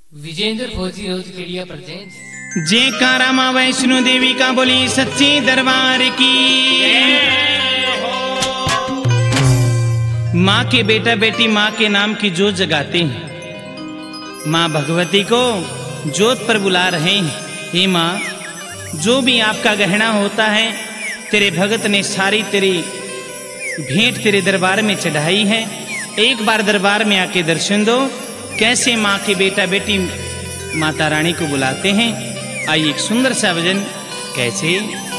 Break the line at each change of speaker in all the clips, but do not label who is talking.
विजेंद्र फौजी रोज के लिए प्रेजेंट
जयकारा मां वैष्णो देवी का बोली सच्चे दरबार की। माँ के बेटा बेटी माँ के नाम की जोत जगाते हैं। माँ भगवती को जोत पर बुला रहे हैं। हे माँ, जो भी आपका गहना होता है तेरे भगत ने सारी तेरी भेंट तेरे दरबार में चढ़ाई है। एक बार दरबार में आके दर्शन दो। कैसे माँ के बेटा बेटी माता रानी को बुलाते हैं। आइए एक सुंदर सा भजन। कैसे?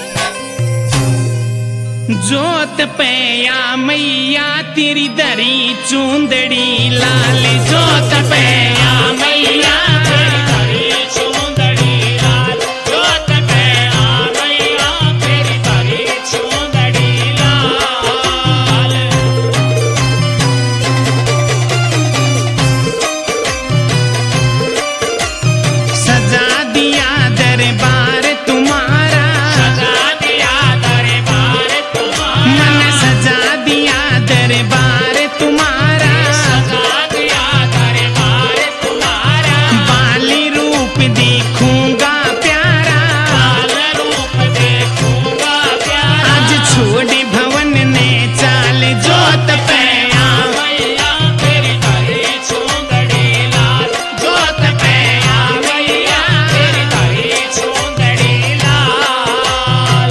जोत पे या मैया तेरी दरी चूंदड़ी लाल, जोत पे या मैया तेरी दरी चूंदड़ी लाल, जोत पे या मैया तेरी दरी चूंदड़ी लाल। सजा दिया दरबार तुम्हारा, सजा दिया दरबार तुम्हारा, मन सजा दिया दरबार तुम्हारा, सजा दिया दरबार तुम्हारा। बाली रूप देखूंगा प्यारा, बाल रूप देखूंगा प्यारा। आज छोड़ भवन ने चाल, जोत पे या मैया तेरी दरी चूंदड़ी लाल, जोत पे या मैया तेरी दरी चूंदड़ी लाल।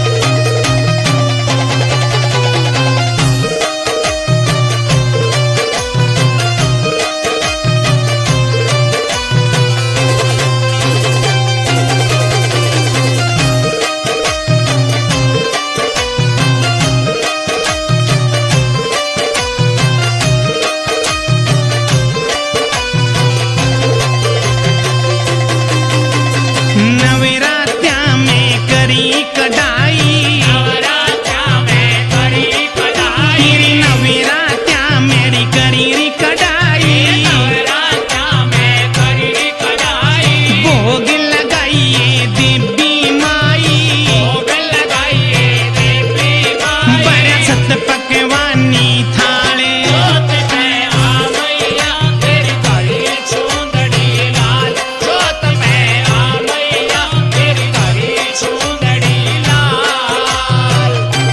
नवरात्या में करी कढ़ाई, नवरात्या में करी कढ़ाई, तेरी नवरात्या मेरी करी कढ़ाई, नवरात्या में करी कढ़ाई। भोग लगाइए देवी माई, भोग लगाइए देवी माई। बरसत पकवानी थाले, जोत पे आ मैया तेरी दरी चूंदड़ी लाल, जोत पे आ मैया तेरी दरी चूंदड़ी लाल।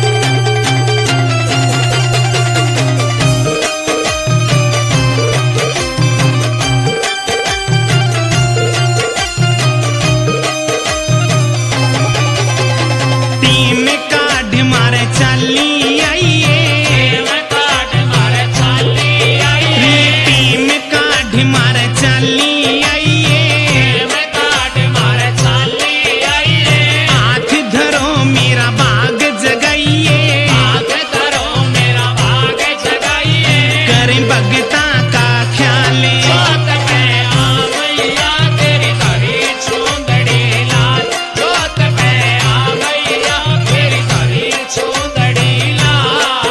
टीम काढ़ मारे चली आइए, टीम काढ़ मारे चली आइए, टीम काढ़ मारे चली आइए, टीम काढ़ मारे चली आइए। हाथ धरो मेरा बाग जगाइए, हाथ धरो मेरा बाग जगाइए। करें भगता का ख्याल, जोत पे आ मैया तेरी दरी चूंदड़ी लाल, जोत पे आ मैया तेरी दरी चूंदड़ी लाल।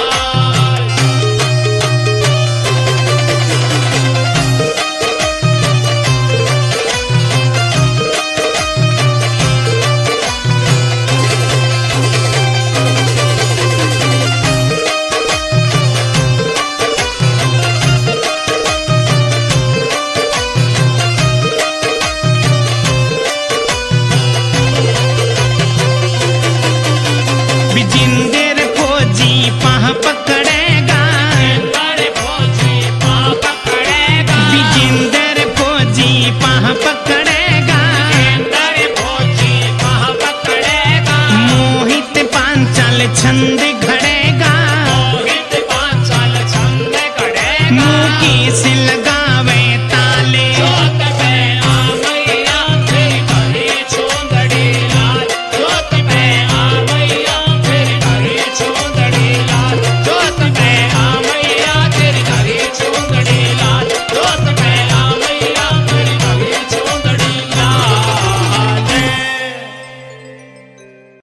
विजेंद्र फौजी पाह पकड़ेगा, विजेंद्र फौजी पाह पकड़ेगा, विजेंद्र फौजी पाह पकड़ेगा, विजेंद्र फौजी पाह पकड़ेगा। मोहित पांचाल छंद घड़ेगा, मोहित पांचाल छंद घड़ेगा। मुकेश